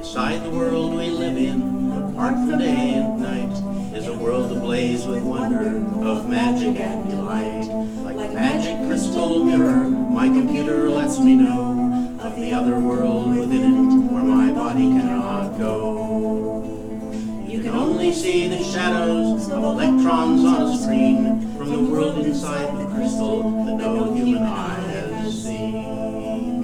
Inside the world we live in, apart from day and night, is a world ablaze with wonder of magic and delight. Like a magic crystal mirror, my computer lets me know of the other world within it, where my body cannot go. You can only see the shadows of electrons on a screen from the world inside the crystal that no human eye has seen.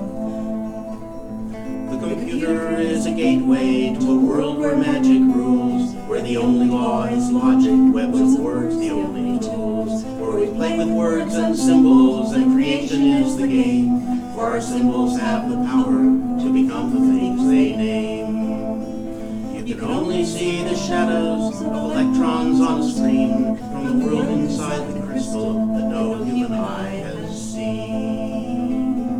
The computer is a gateway to a world where magic rules, where the only law is logic, webs of words the only tools, where we play with words and symbols and creation is the game, for our symbols have the power to become the things they name. You can only see the shadows of electrons on a screen from the world inside the crystal that no human eye has seen.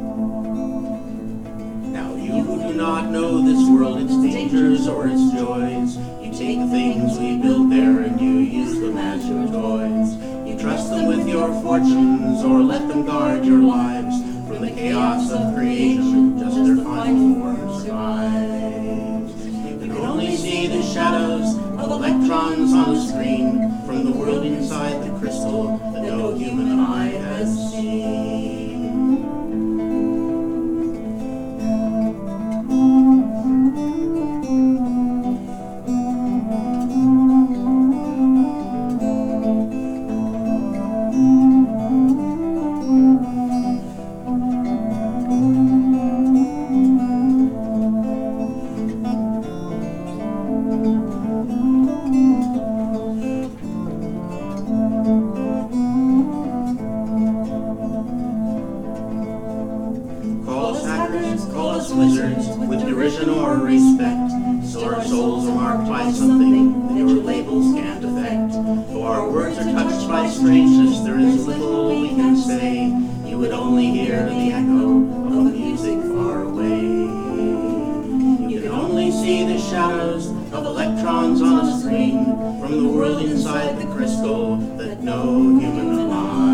Now you do not know this world, its dangers or its joys. You take the things we built there and you use them as your toys. You trust them with your fortunes or let them guard your lives from the chaos of creation, just their final form survives. You can only see the shadows of electrons on a screen from the world inside the crystal that no human eye has seen. Call us wizards with derision or respect, so our souls are marked by something that your labels can't affect. Though our words are touched by strangeness, there is little we can say. You would only hear the echo of music far away. You can only see the shadows of electrons on a screen from the world inside the crystal that no human eye